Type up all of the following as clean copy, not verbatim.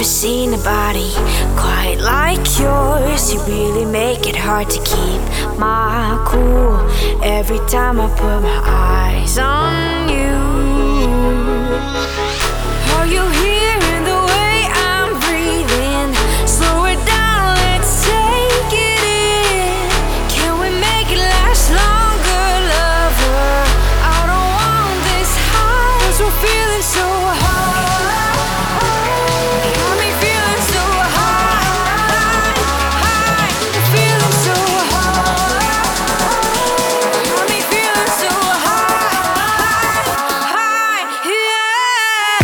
never seen a body quite like yours. You really make it hard to keep my cool every time I put my eyes on you. Are you hearing the way I'm breathing? Slow it down, let's take it in. Can we make it last longer, lover? I don't want this high, 'cause we're feeling so high. Got me feeling so high, high. Feeling so high. Got me feeling so high, high, yeah.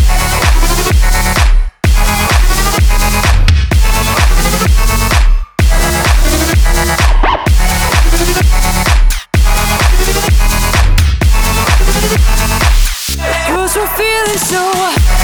Cause we're feeling so